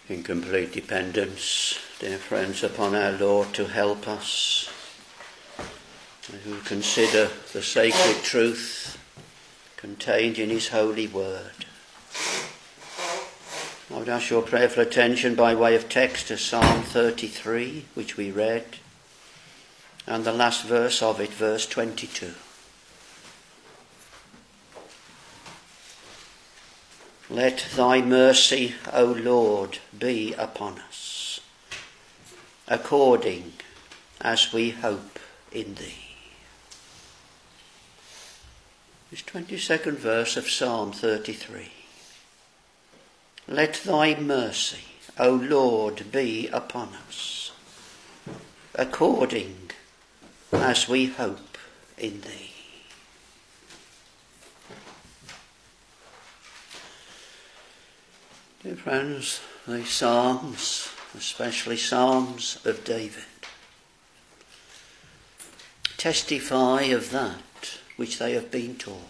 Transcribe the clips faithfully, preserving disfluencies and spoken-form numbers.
in complete dependence, dear friends, upon our Lord to help us, as we consider the sacred truth contained in his holy word. I would ask your prayerful attention by way of text to Psalm thirty-three, which we read, and the last verse of it, verse twenty-two. Let thy mercy, O Lord, be upon us, according as we hope in thee. This twenty-second verse of Psalm thirty-three. Let thy mercy, O Lord, be upon us, according as we hope in thee. Dear friends, the Psalms, especially Psalms of David, testify of that which they have been taught.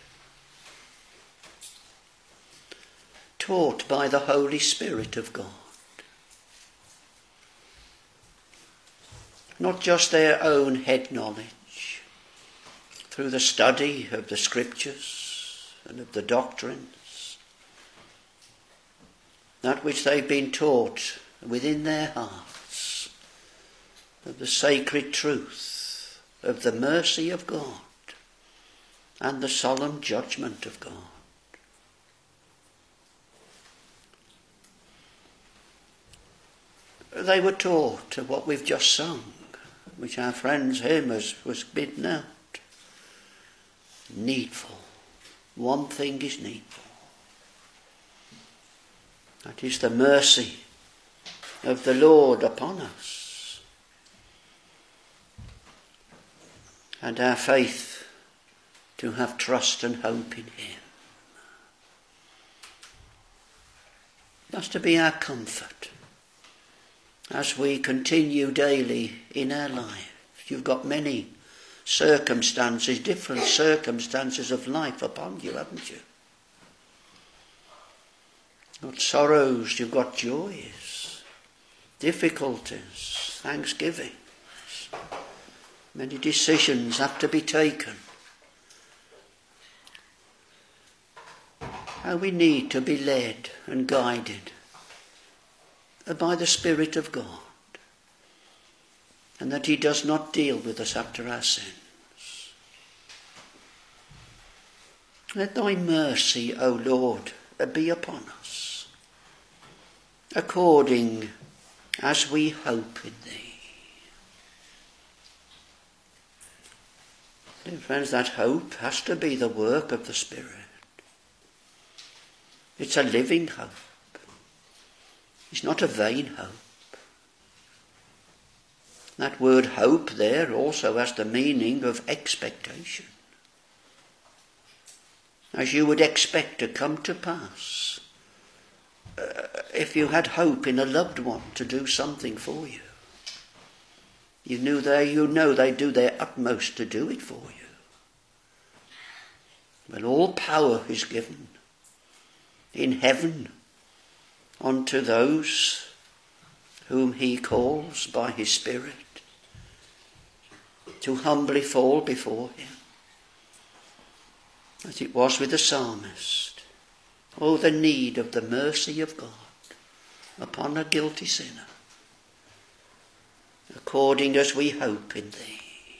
Taught by the Holy Spirit of God. Not just their own head knowledge, through the study of the Scriptures and of the doctrines, that which they've been taught within their hearts, of the sacred truth, of the mercy of God, and the solemn judgment of God. They were taught of what we've just sung, which our friend's hymn has, was bidden out. Needful. One thing is needful. That is the mercy of the Lord upon us, and our faith to have trust and hope in him. That's to be our comfort as we continue daily in our life. You've got many circumstances, different circumstances of life upon you, haven't you? You've got sorrows, you've got joys, difficulties, thanksgivings. Many decisions have to be taken. How we need to be led and guided by the Spirit of God, and that he does not deal with us after our sins. Let thy mercy, O Lord, be upon us, according as we hope in thee. Dear friends, that hope has to be the work of the Spirit. It's a living hope. It's not a vain hope. That word hope there also has the meaning of expectation. As you would expect to come to pass uh, if you had hope in a loved one to do something for you. You knew they, you know they do their utmost to do it for you. But all power is given in heaven unto those whom he calls by his Spirit to humbly fall before him. As it was with the psalmist. Oh, the need of the mercy of God upon a guilty sinner, according as we hope in thee.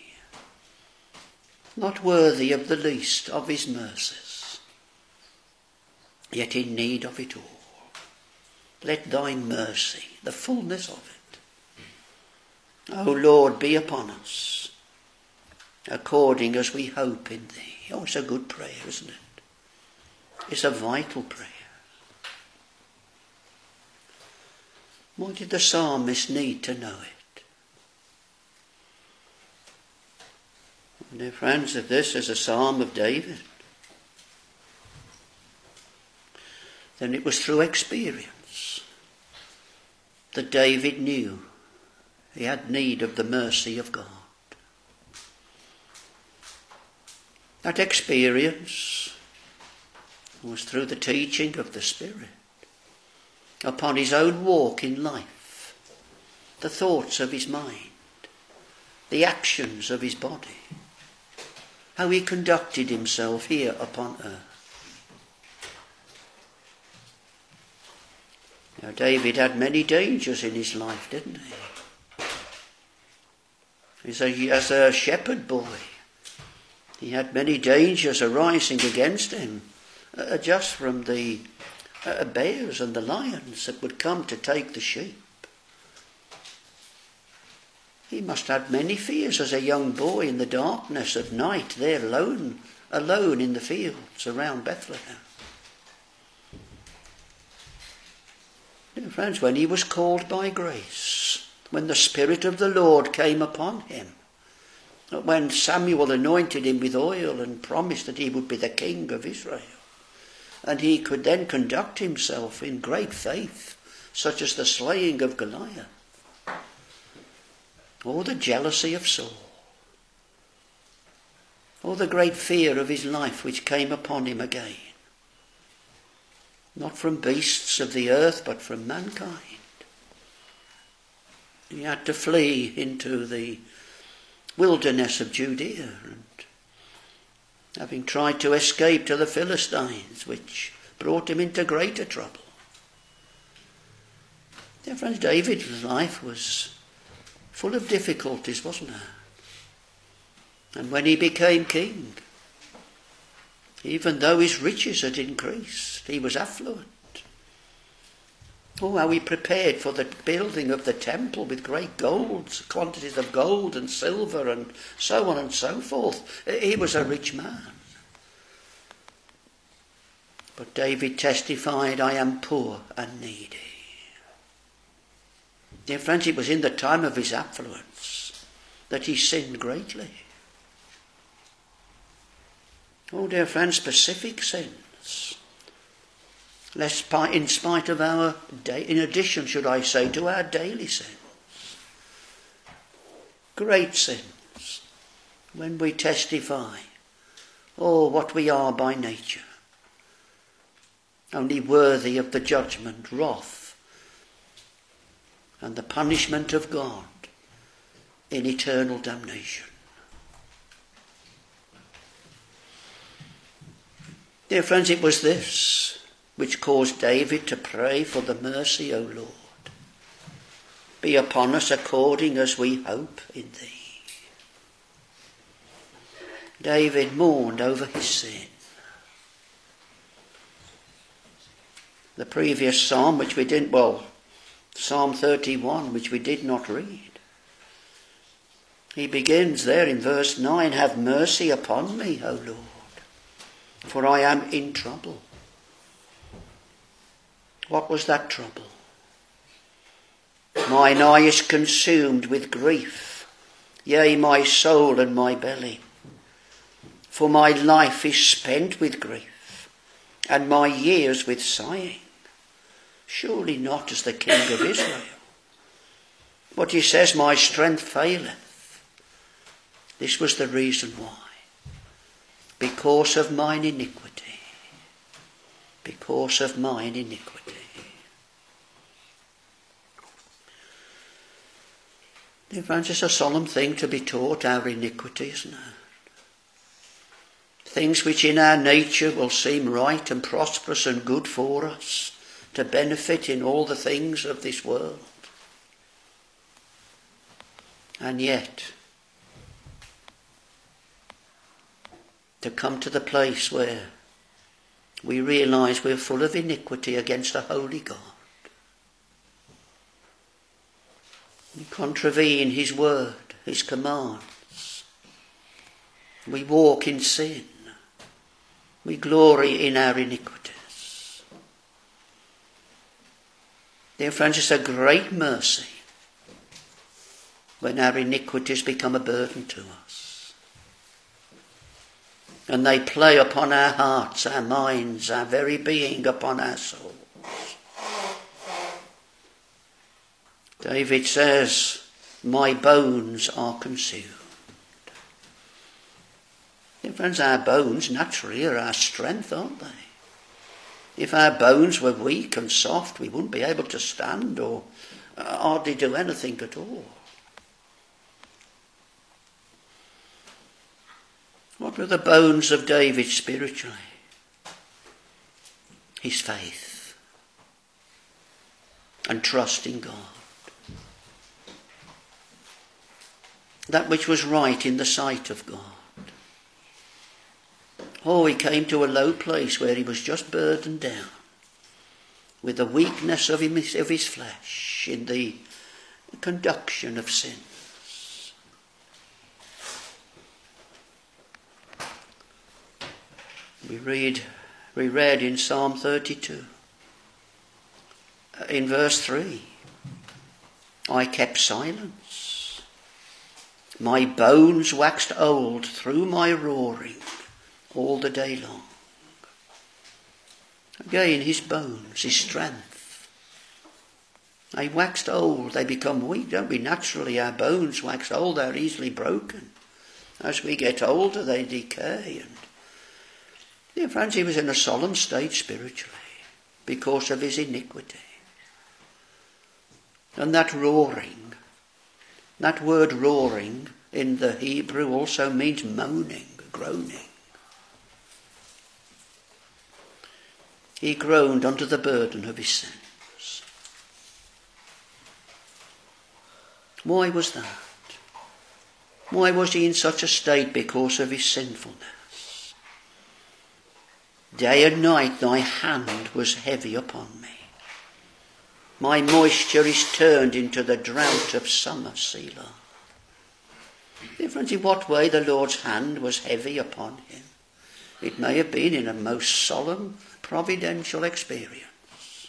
Not worthy of the least of his mercies, yet in need of it all. Let thy mercy, the fullness of it, O Lord, be upon us, according as we hope in thee. Oh, it's a good prayer, isn't it? It's a vital prayer. Why did the psalmist need to know it? Dear friends, if this is a psalm of David, then it was through experience that David knew he had need of the mercy of God. That experience was through the teaching of the Spirit upon his own walk in life, the thoughts of his mind, the actions of his body, how he conducted himself here upon earth. Now, David had many dangers in his life, didn't he? As a, as a shepherd boy, he had many dangers arising against him, uh, just from the uh, bears and the lions that would come to take the sheep. He must have had many fears as a young boy in the darkness of night, there alone, alone in the fields around Bethlehem. Dear friends, when he was called by grace, when the Spirit of the Lord came upon him, when Samuel anointed him with oil and promised that he would be the king of Israel, and he could then conduct himself in great faith, such as the slaying of Goliath, or the jealousy of Saul, or the great fear of his life which came upon him again, not from beasts of the earth but from mankind. He had to flee into the wilderness of Judea, and having tried to escape to the Philistines, which brought him into greater trouble. Dear friends, David's life was full of difficulties, wasn't it? And when he became king, even though his riches had increased, he was affluent. Oh, how he prepared for the building of the temple with great golds, quantities of gold and silver and so on and so forth. He was a rich man. But David testified, I am poor and needy. Dear friends, it was in the time of his affluence that he sinned greatly. Oh, dear friends, specific sins. Lest in spite of our, day, in addition, should I say, to our daily sins. Great sins. When we testify, oh, what we are by nature. Only worthy of the judgment, wrath, and the punishment of God in eternal damnation. Dear friends, it was this which caused David to pray for the mercy, O Lord. Be upon us according as we hope in thee. David mourned over his sin. The previous psalm, which we didn't, well, Psalm thirty-one, which we did not read. He begins there in verse nine, have mercy upon me, O Lord, for I am in trouble. What was that trouble? Mine eye is consumed with grief, yea, my soul and my belly. For my life is spent with grief, and my years with sighing. Surely not as the King of Israel. But he says, my strength faileth. This was the reason why. Because of mine iniquity. Because of mine iniquity. Dear friends, it's a solemn thing to be taught our iniquity, isn't it? Things which in our nature will seem right and prosperous and good for us, to benefit in all the things of this world. And yet, to come to the place where we realise we're full of iniquity against a holy God. We contravene his word, his commands. We walk in sin. We glory in our iniquities. Dear friends, it's a great mercy when our iniquities become a burden to us. And they play upon our hearts, our minds, our very being, upon our souls. David says, my bones are consumed. Dear friends, our bones naturally are our strength, aren't they? If our bones were weak and soft, we wouldn't be able to stand or hardly do anything at all. What were the bones of David spiritually? His faith and trust in God. That which was right in the sight of God. Oh, he came to a low place where he was just burdened down with the weakness of his, of his flesh in the conduction of sins. We read, we read in Psalm thirty-two, in verse three, I kept silence. My bones waxed old through my roaring all the day long. Again, his bones, his strength. They waxed old, they become weak, don't we? Naturally, our bones wax old, they're easily broken. As we get older, they decay. And dear friends, he was in a solemn state spiritually because of his iniquity. And that roaring, that word roaring in the Hebrew also means moaning, groaning. He groaned under the burden of his sins. Why was that? Why was he in such a state? Because of his sinfulness. Day and night thy hand was heavy upon me. My moisture is turned into the drought of summer, Selah. Different in what way the Lord's hand was heavy upon him. It may have been in a most solemn, providential experience.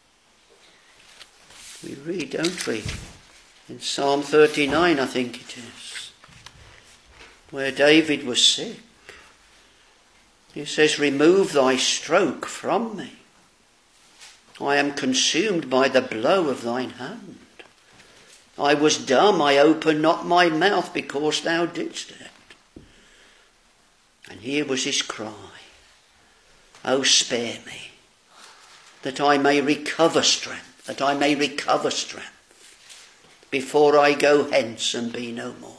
We read, don't we, in Psalm thirty-nine, I think it is, where David was sick. He says, remove thy stroke from me. I am consumed by the blow of thine hand. I was dumb, I opened not my mouth because thou didst it. And here was his cry. Oh, spare me, that I may recover strength, that I may recover strength, before I go hence and be no more.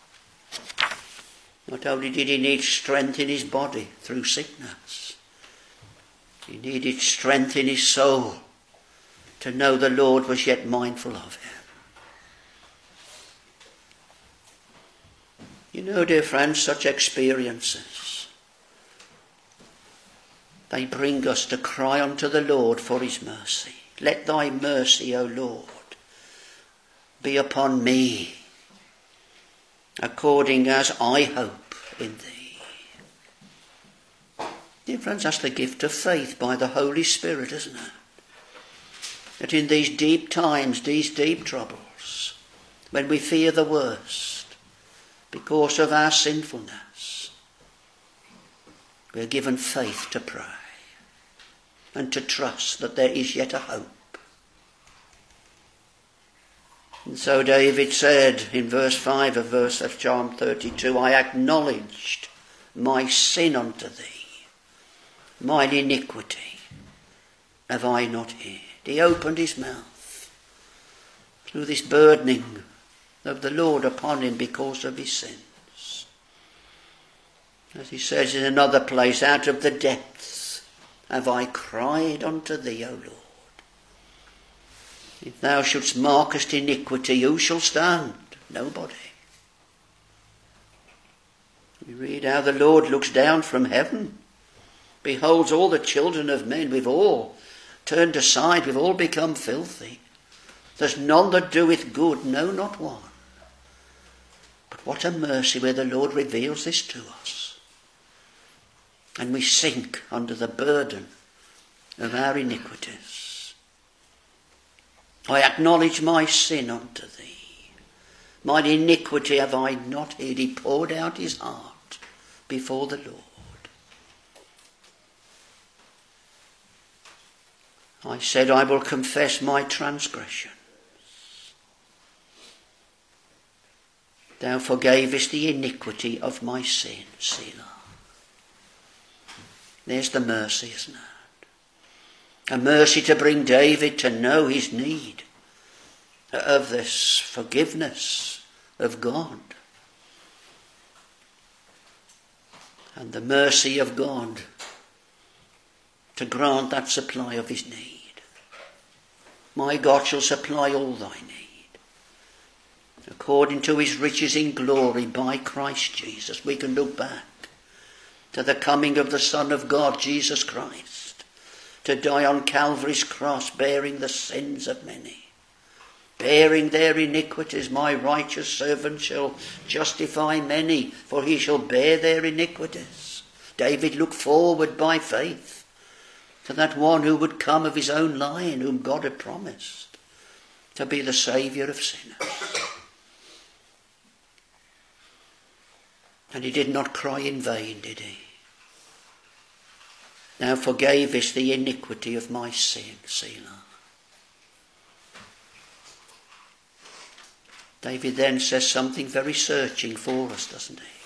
Not only did he need strength in his body through sickness, he needed strength in his soul to know the Lord was yet mindful of him. You know, dear friends, such experiences, they bring us to cry unto the Lord for his mercy. Let thy mercy, O Lord, be upon me, according as I hope in thee. Dear friends, that's the gift of faith by the Holy Spirit, isn't it? That in these deep times, these deep troubles, when we fear the worst, because of our sinfulness, we're given faith to pray and to trust that there is yet a hope. And so David said in verse five of verse of Psalm thirty-two, I acknowledged my sin unto thee, mine iniquity have I not hid. He opened his mouth through this burdening of the Lord upon him because of his sins. As he says in another place, out of the depths have I cried unto thee, O Lord. If thou shouldst markest iniquity, who shall stand? Nobody. We read how the Lord looks down from heaven, beholds all the children of men, we've all turned aside, we've all become filthy. There's none that doeth good, no, not one. But what a mercy where the Lord reveals this to us. And we sink under the burden of our iniquities. I acknowledge my sin unto thee. Mine iniquity have I not hid. He poured out his heart before the Lord. I said, I will confess my transgression. Thou forgavest the iniquity of my sin, Selah. There's the mercy, isn't it? A mercy to bring David to know his need of this forgiveness of God. And the mercy of God to grant that supply of his need. My God shall supply all thy need, according to his riches in glory by Christ Jesus. We can look back to the coming of the Son of God, Jesus Christ, to die on Calvary's cross, bearing the sins of many, bearing their iniquities. My righteous servant shall justify many, for he shall bear their iniquities. David looked forward by faith to that one who would come of his own line, whom God had promised to be the Saviour of sinners. And he did not cry in vain, did he? Thou forgavest the iniquity of my sin, Selah. David then says something very searching for us, doesn't he?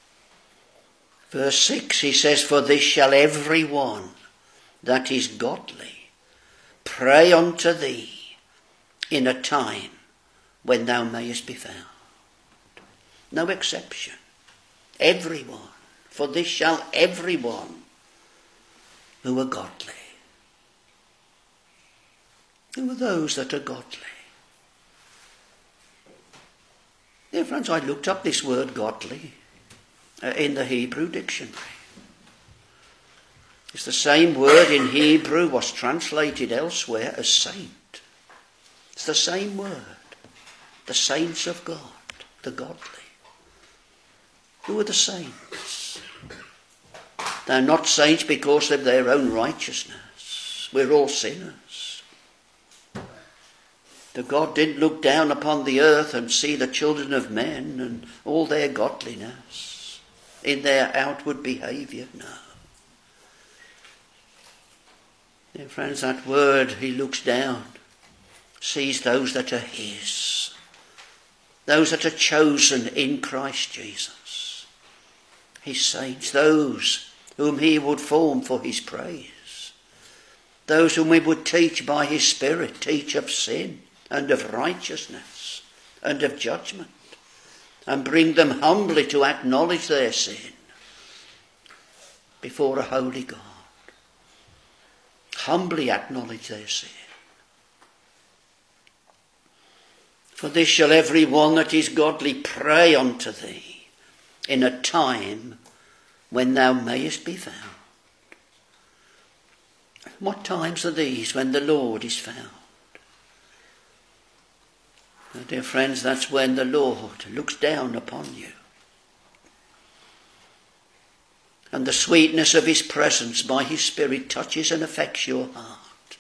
Verse six, he says, for this shall every one that is godly pray unto thee in a time when thou mayest be found. No exception. Everyone. For this shall everyone who are godly. Who are those that are godly? Dear friends, I looked up this word godly uh, in the Hebrew dictionary. It's the same word in Hebrew was translated elsewhere as saint. It's the same word. The saints of God, the godly. Who are the saints? They're not saints because of their own righteousness. We're all sinners. The God didn't look down upon the earth and see the children of men and all their godliness in their outward behaviour. No. Dear friends, that word, he looks down, sees those that are his, those that are chosen in Christ Jesus, his saints, those whom he would form for his praise, those whom he would teach by his Spirit, teach of sin and of righteousness and of judgment, and bring them humbly to acknowledge their sin before a holy God. Humbly acknowledge their sin. For this shall every one that is godly pray unto thee in a time when thou mayest be found. What times are these when the Lord is found? Well, dear friends, that's when the Lord looks down upon you. And the sweetness of his presence by his Spirit touches and affects your heart.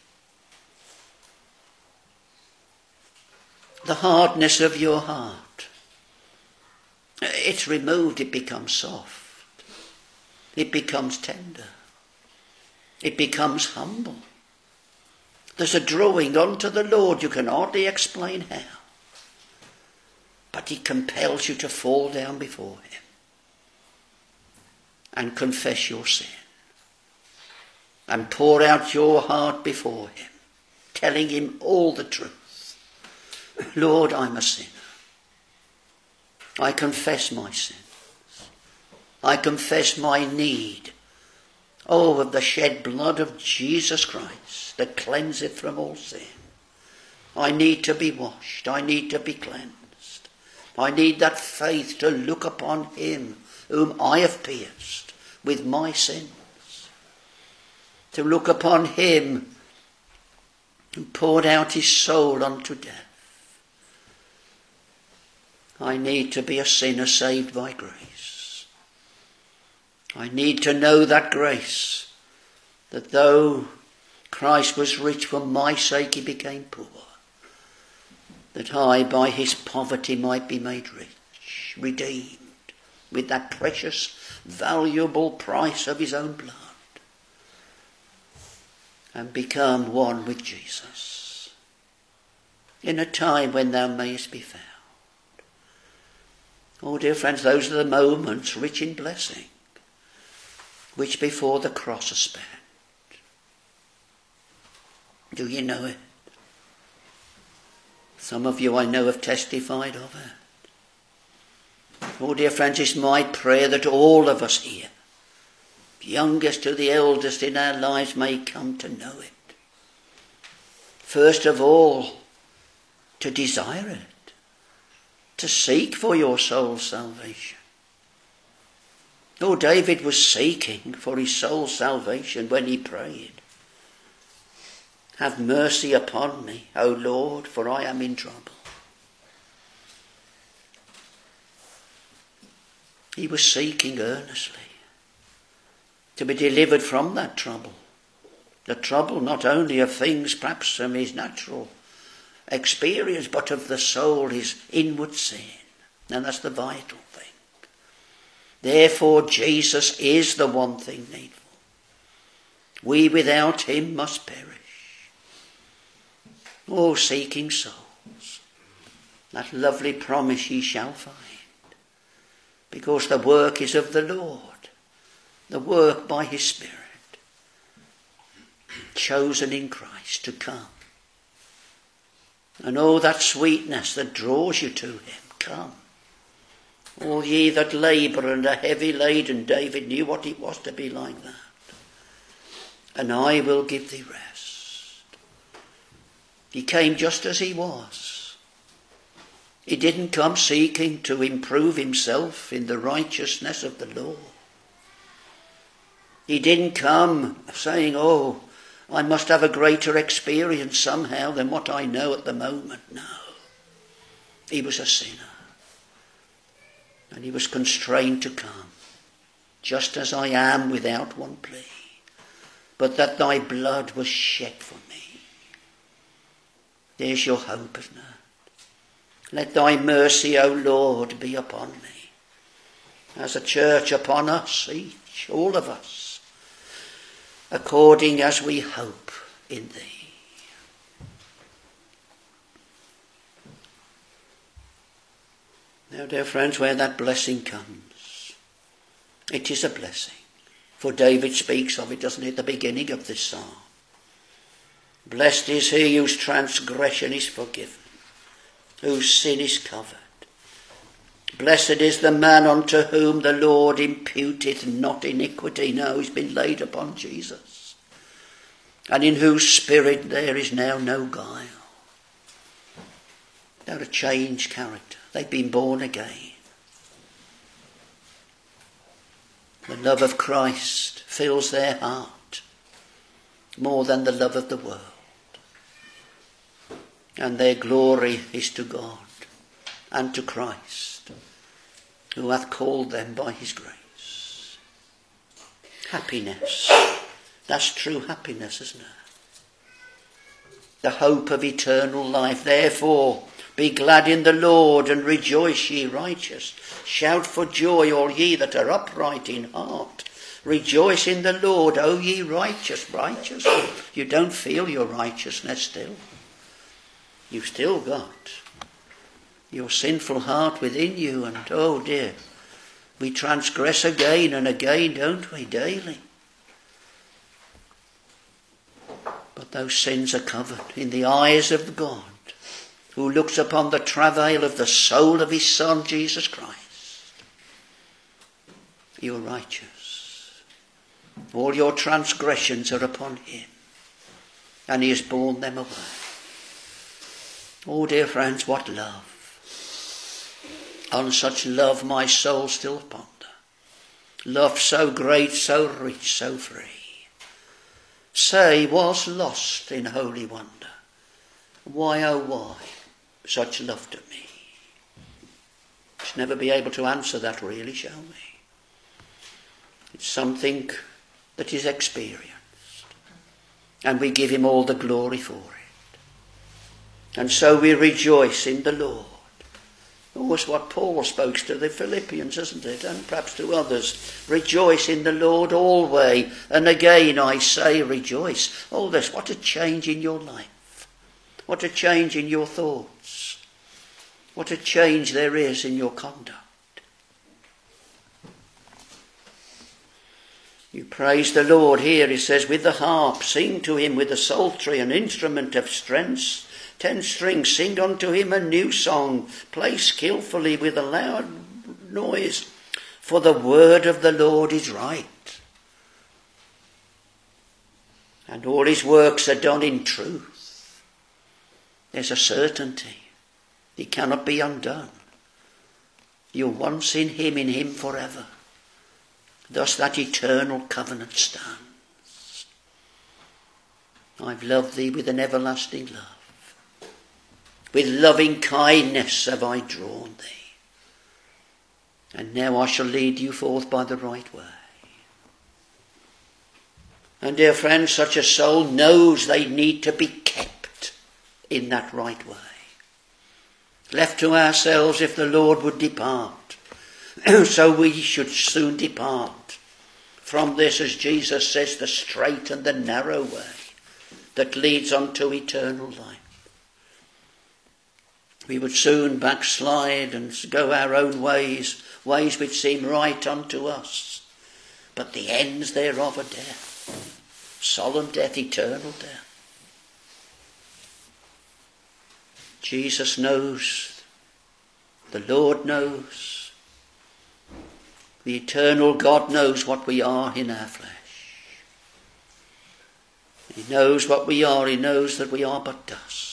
The hardness of your heart, it's removed, it becomes soft. It becomes tender. It becomes humble. There's a drawing unto the Lord, you can hardly explain how. But he compels you to fall down before him and confess your sin and pour out your heart before him, telling him all the truth. Lord, I'm a sinner. I confess my sins. I confess my need, oh, of the shed blood of Jesus Christ that cleanseth from all sin. I need to be washed. I need to be cleansed. I need that faith to look upon him whom I have pierced with my sins, to look upon him who poured out his soul unto death. I need to be a sinner saved by grace. I need to know that grace, that though Christ was rich, for my sake he became poor, that I by his poverty might be made rich, redeemed with that precious, valuable price of his own blood, and become one with Jesus in a time when thou mayest be found. Oh, dear friends, those are the moments rich in blessing, which before the cross are spent. Do you know it? Some of you I know have testified of it. Oh dear friends, it's my prayer that all of us here, youngest to the eldest in our lives, may come to know it. First of all, to desire it, to seek for your soul's salvation. Oh, David was seeking for his soul's salvation when he prayed. Have mercy upon me, O Lord, for I am in trouble. He was seeking earnestly to be delivered from that trouble. The trouble not only of things perhaps from his natural experience, but of the soul, his inward sin. And that's the vital thing. Therefore Jesus is the one thing needful. We without him must perish. Oh, seeking souls, that lovely promise ye shall find. Because the work is of the Lord, the work by his Spirit, chosen in Christ to come. And oh, that sweetness that draws you to him, come. All ye that labour and are heavy laden, David knew what it was to be like that. And I will give thee rest. He came just as he was. He didn't come seeking to improve himself in the righteousness of the law. He didn't come saying, oh, I must have a greater experience somehow than what I know at the moment. No. He was a sinner. And he was constrained to come, just as I am without one plea, but that thy blood was shed for me. There's your hope, isn't it? Let thy mercy, O Lord, be upon me. As a church upon us, each, all of us, according as we hope in thee. Now, dear friends, where that blessing comes, it is a blessing. For David speaks of it, doesn't he, at the beginning of this psalm. Blessed is he whose transgression is forgiven, whose sin is covered. Blessed is the man unto whom the Lord imputeth not iniquity. No, he's been laid upon Jesus. And in whose spirit there is now no guile. They're a changed character. They've been born again. The love of Christ fills their heart more than the love of the world. And their glory is to God and to Christ, who hath called them by his grace. Happiness. That's true happiness, isn't it? The hope of eternal life. Therefore, be glad in the Lord and rejoice, ye righteous. Shout for joy, all ye that are upright in heart. Rejoice in the Lord, O ye righteous. Righteous? You don't feel your righteousness still. You've still got your sinful heart within you, and oh dear, we transgress again and again, don't we, daily? But those sins are covered in the eyes of God, who looks upon the travail of the soul of his Son, Jesus Christ. You're righteous. All your transgressions are upon him, and he has borne them away. Oh, dear friends, what love. On such love my soul still ponder. Love so great, so rich, so free. Say, was lost in holy wonder. Why, oh why, such love to me? Shall never be able to answer that really, shall we? It's something that is experienced. And we give him all the glory for it. And so we rejoice in the Lord. Oh, it's what Paul spoke to the Philippians, isn't it? And perhaps to others. Rejoice in the Lord always. And again I say rejoice. Oh, this, what a change in your life. What a change in your thoughts. What a change there is in your conduct. You praise the Lord here, he says, with the harp, sing to him with the psaltery, an instrument of strength. Ten strings, sing unto him a new song, play skillfully with a loud noise, for the word of the Lord is right, and all his works are done in truth. There's a certainty. He cannot be undone. You're once in him, in him forever. Thus that eternal covenant stands. I've loved thee with an everlasting love. With loving kindness have I drawn thee. And now I shall lead you forth by the right way. And dear friends, such a soul knows they need to be kept in that right way. Left to ourselves, if the Lord would depart, so we should soon depart from this, as Jesus says, the straight and the narrow way that leads unto eternal life. We would soon backslide and go our own ways, ways which seem right unto us. But the ends thereof are death, solemn death, eternal death. Jesus knows, the Lord knows, the eternal God knows what we are in our flesh. He knows what we are, he knows that we are but dust.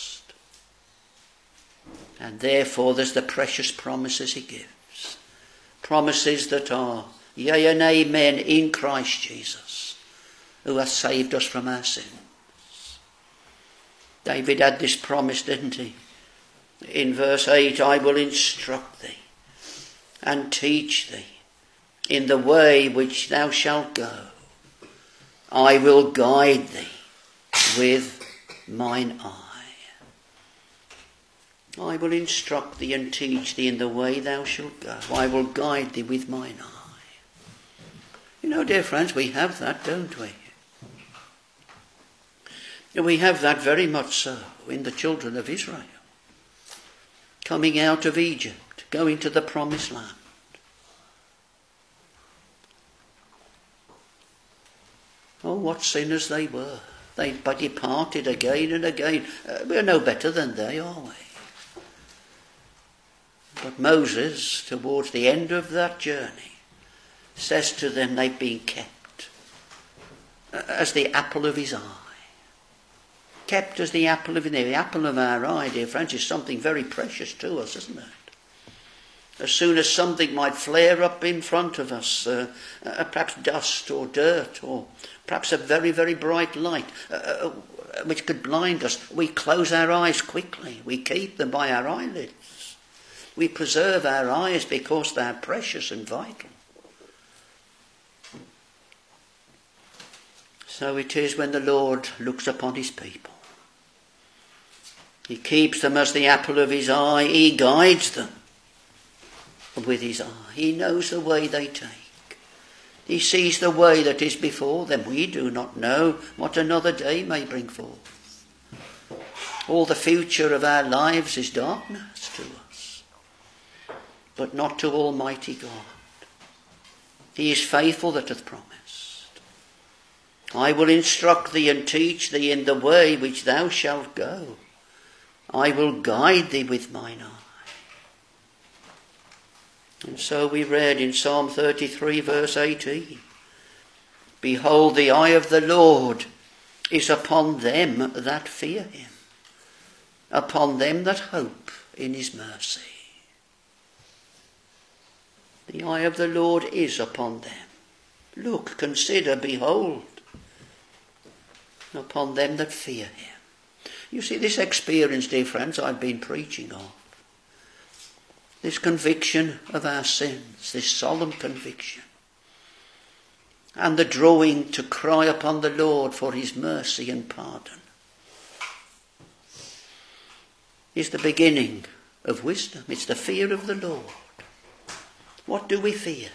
And therefore there's the precious promises he gives. Promises that are yea and amen in Christ Jesus, who hath saved us from our sins. David had this promise, didn't he? In verse eight, I will instruct thee and teach thee in the way which thou shalt go. I will guide thee with mine eye. I will instruct thee and teach thee in the way thou shalt go. I will guide thee with mine eye. You know, dear friends, we have that, don't we? We have that very much so in the children of Israel. Coming out of Egypt, going to the promised land. Oh, what sinners they were. They departed again and again. Uh, we're no better than they, are we? But Moses, towards the end of that journey, says to them they've been kept as the apple of his eye. Kept as the apple of the apple of our eye, dear friends, is something very precious to us, isn't it? As soon as something might flare up in front of us, uh, uh, perhaps dust or dirt, or perhaps a very, very bright light, uh, uh, which could blind us, we close our eyes quickly. We keep them by our eyelids. We preserve our eyes because they are precious and vital. So it is when the Lord looks upon his people. He keeps them as the apple of his eye. He guides them with his eye. He knows the way they take. He sees the way that is before them. We do not know what another day may bring forth. All the future of our lives is darkness to us, but not to Almighty God. He is faithful that hath promised. I will instruct thee and teach thee in the way which thou shalt go. I will guide thee with mine eye. And so we read in Psalm thirty-three verse eighteen, behold, the eye of the Lord is upon them that fear him, upon them that hope in his mercy. The eye of the Lord is upon them. Look, consider, behold, upon them that fear him. You see, this experience, dear friends, I've been preaching of, this conviction of our sins, this solemn conviction, and the drawing to cry upon the Lord for his mercy and pardon, is the beginning of wisdom. It's the fear of the Lord. What do we fear?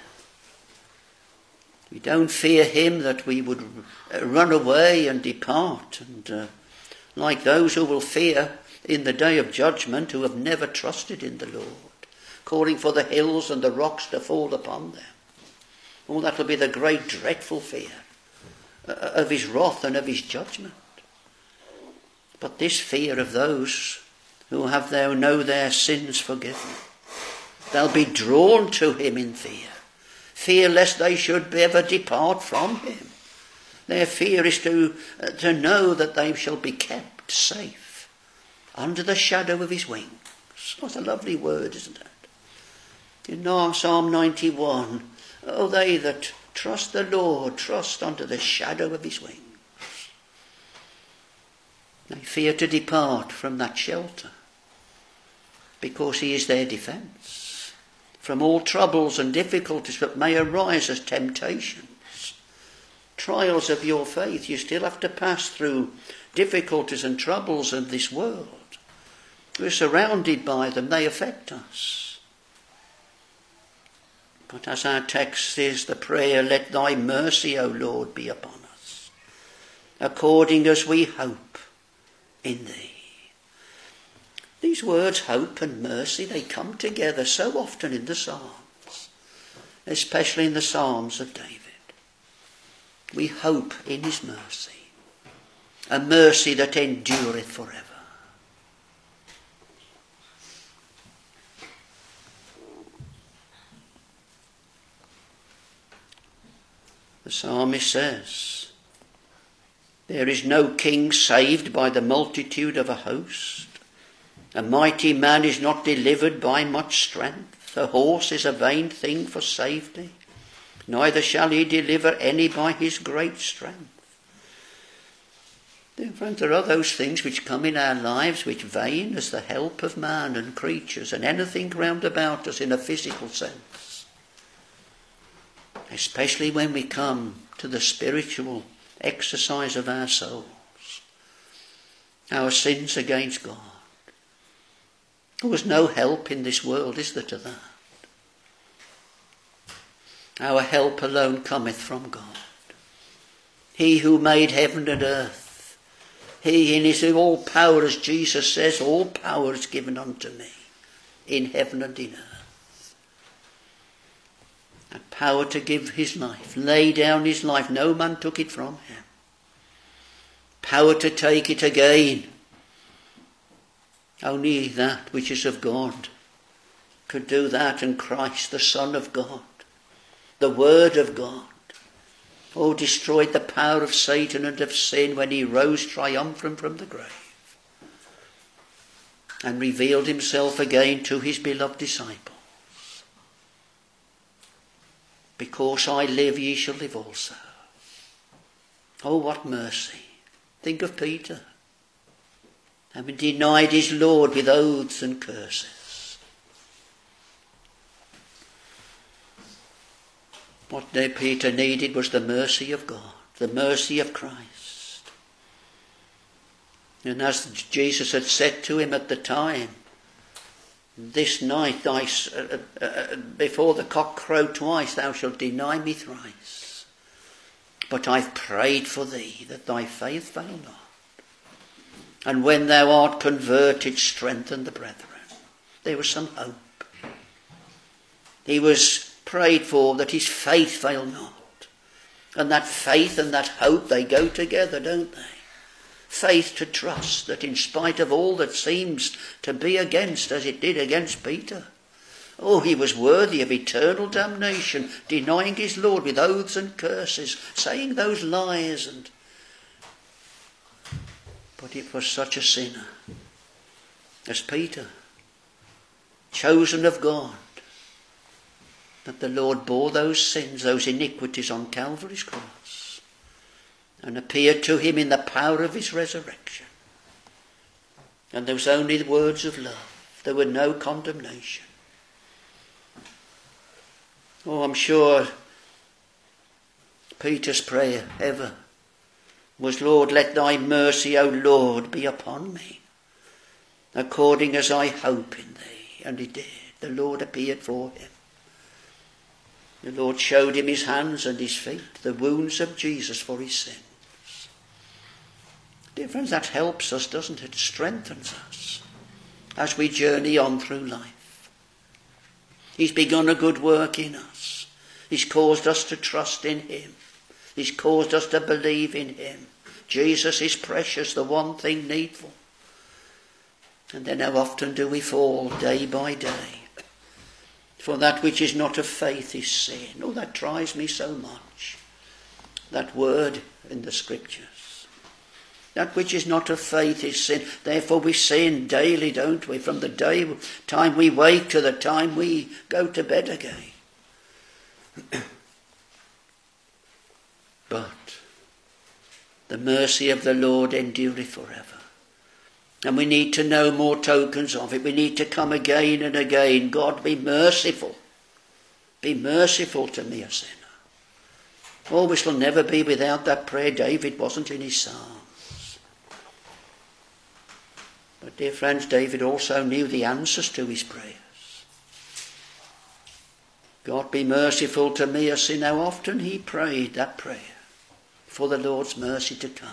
We don't fear him that we would run away and depart, and uh, like those who will fear in the day of judgment, who have never trusted in the Lord, calling for the hills and the rocks to fall upon them. Oh, that will be the great dreadful fear of his wrath and of his judgment. But this fear of those who have their know their sins forgiven, they'll be drawn to him in fear. Fear lest they should ever depart from him. Their fear is to, uh, to know that they shall be kept safe under the shadow of his wings. What a lovely word, isn't it? In Psalm ninety-one, oh, they that trust the Lord trust under the shadow of his wings. They fear to depart from that shelter because he is their defence from all troubles and difficulties that may arise as temptations, trials of your faith. You still have to pass through difficulties and troubles of this world. We're surrounded by them. They affect us. But as our text says, the prayer, let thy mercy, O Lord, be upon us, according as we hope in thee. These words, hope and mercy, they come together so often in the Psalms, especially in the Psalms of David. We hope in his mercy, a mercy that endureth forever. The psalmist says, there is no king saved by the multitude of a host. A mighty man is not delivered by much strength. The horse is a vain thing for safety, neither shall he deliver any by his great strength. Dear friends, there are those things which come in our lives which vain as the help of man and creatures and anything round about us in a physical sense. Especially when we come to the spiritual exercise of our souls, our sins against God. There was no help in this world, is there, to that? Our help alone cometh from God. He who made heaven and earth, he in his all power, as Jesus says, all power is given unto me in heaven and in earth. And power to give his life, lay down his life, no man took it from him. Power to take it again. Only that which is of God could do that, and Christ, the Son of God, the Word of God, oh, destroyed the power of Satan and of sin when he rose triumphant from the grave and revealed himself again to his beloved disciples. Because I live, ye shall live also. Oh, what mercy. Think of Peter, having denied his Lord with oaths and curses. What Peter needed was the mercy of God, the mercy of Christ. And as Jesus had said to him at the time, this night, thy, uh, uh, before the cock crow twice, thou shalt deny me thrice. But I've prayed for thee, that thy faith fail not. And when thou art converted, strengthen the brethren. There was some hope. He was prayed for that his faith fail not. And that faith and that hope, they go together, don't they? Faith to trust that in spite of all that seems to be against, as it did against Peter, oh, he was worthy of eternal damnation, denying his Lord with oaths and curses, saying those lies. And But it was such a sinner as Peter, chosen of God, that the Lord bore those sins, those iniquities on Calvary's cross, and appeared to him in the power of his resurrection. And there was only the words of love. There were no condemnation. Oh, I'm sure Peter's prayer ever was, Lord, let thy mercy, O Lord, be upon me, according as I hope in thee. And he did. The Lord appeared for him. The Lord showed him his hands and his feet, the wounds of Jesus for his sins. Dear friends, that helps us, doesn't it? It strengthens us as we journey on through life. He's begun a good work in us. He's caused us to trust in him. He's caused us to believe in him. Jesus is precious, the one thing needful. And then how often do we fall day by day? For that which is not of faith is sin. Oh, that drives me so much. That word in the scriptures. That which is not of faith is sin. Therefore we sin daily, don't we? From the day time we wake to the time we go to bed again. But the mercy of the Lord endureth forever. And we need to know more tokens of it. We need to come again and again. God, be merciful. Be merciful to me, a sinner. Oh, we shall never be without that prayer. David wasn't in his Psalms. But dear friends, David also knew the answers to his prayers. God, be merciful to me, a sinner. How often he prayed that prayer for the Lord's mercy to come.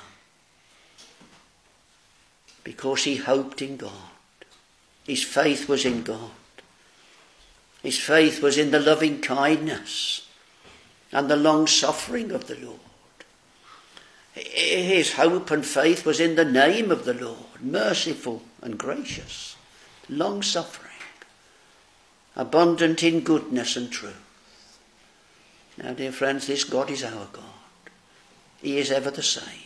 Because he hoped in God. His faith was in God. His faith was in the loving kindness and the long suffering of the Lord. His hope and faith was in the name of the Lord, merciful and gracious, long suffering, abundant in goodness and truth. Now, dear friends, this God is our God. He is ever the same.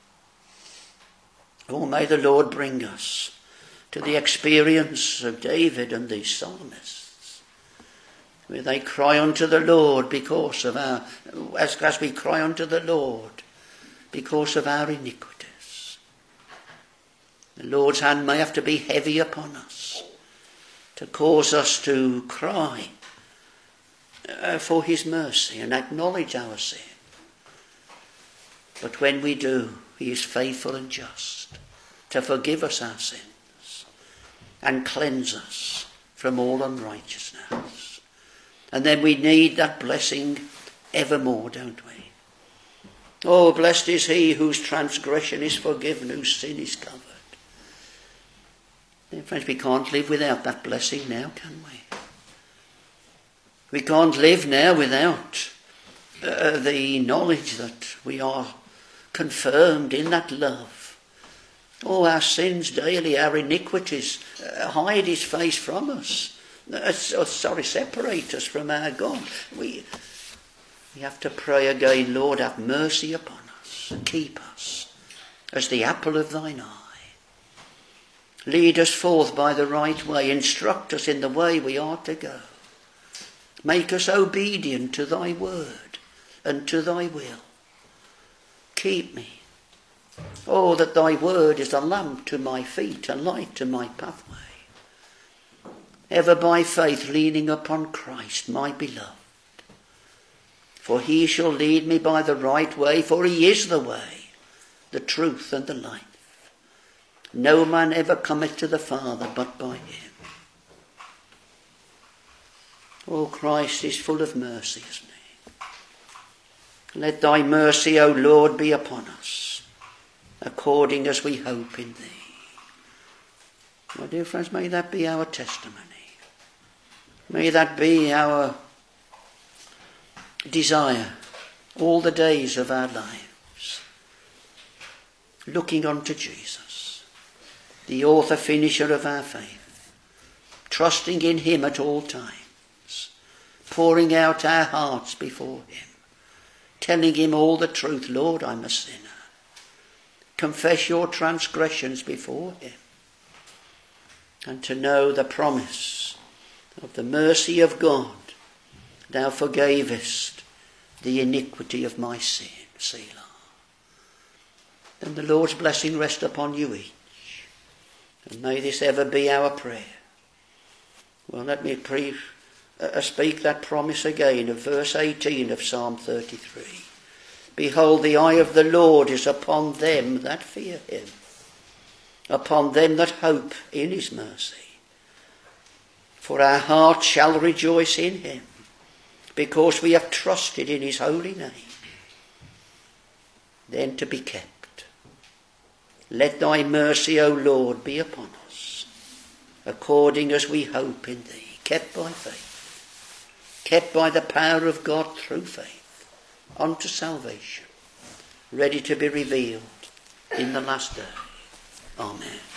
Oh, may the Lord bring us to the experience of David and these psalmists, where they cry unto the Lord because of our, as, as we cry unto the Lord, because of our iniquities. The Lord's hand may have to be heavy upon us to cause us to cry uh, for his mercy and acknowledge our sin. But when we do, he is faithful and just to forgive us our sins and cleanse us from all unrighteousness. And then we need that blessing evermore, don't we? Oh, blessed is he whose transgression is forgiven, whose sin is covered. Dear friends, we can't live without that blessing now, can we? We can't live now without uh, the knowledge that we are confirmed in that love. Oh, our sins daily, our iniquities uh, hide his face from us. Uh, sorry, separate us from our God. We, we have to pray again, Lord, have mercy upon us. Keep us as the apple of thine eye. Lead us forth by the right way. Instruct us in the way we are to go. Make us obedient to thy word and to thy will. Keep me. Oh, that thy word is a lamp to my feet, a light to my pathway. Ever by faith leaning upon Christ, my beloved. For he shall lead me by the right way, for he is the way, the truth and the life. No man ever cometh to the Father but by him. Oh, Christ is full of mercy, isn't he? Let thy mercy, O Lord, be upon us, according as we hope in thee. My dear friends, may that be our testimony. May that be our desire all the days of our lives. Looking unto Jesus, the author finisher of our faith, trusting in him at all times, pouring out our hearts before him, telling him all the truth. Lord, I'm a sinner. Confess your transgressions before him. And to know the promise of the mercy of God. Thou forgavest the iniquity of my sin. Selah. Then the Lord's blessing rest upon you each. And may this ever be our prayer. Well, let me pre- uh, speak that promise again of verse eighteen of Psalm thirty-three. Behold, the eye of the Lord is upon them that fear him, upon them that hope in his mercy. For our heart shall rejoice in him, because we have trusted in his holy name. Then to be kept. Let thy mercy, O Lord, be upon us, according as we hope in thee, kept by faith. kept by the power of God through faith, unto salvation, ready to be revealed in the last day. Amen.